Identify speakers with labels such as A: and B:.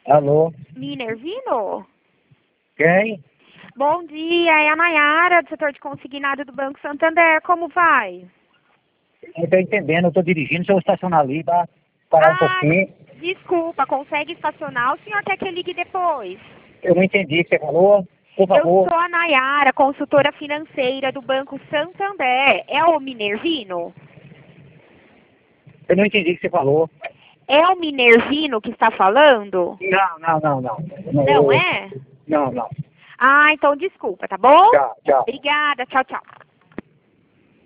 A: Alô?
B: Minervino?
A: Quem?
B: Bom dia, é a Nayara, do setor de consignado do Banco Santander. Como vai?
A: Não estou entendendo, eu estou dirigindo, se eu estacionar ali, tá? Parar um pouquinho.
B: Desculpa, consegue estacionar? O senhor quer que eu ligue depois?
A: Eu não entendi o que você falou. Por
B: Eu
A: favor.
B: sou a Nayara, consultora financeira do Banco Santander. É o Minervino?
A: Eu não entendi o que você falou.
B: É o Minervino que está falando?
A: Não.
B: Não é?
A: Não.
B: Ah, então desculpa, tá bom?
A: Tchau.
B: Obrigada, tchau, tchau.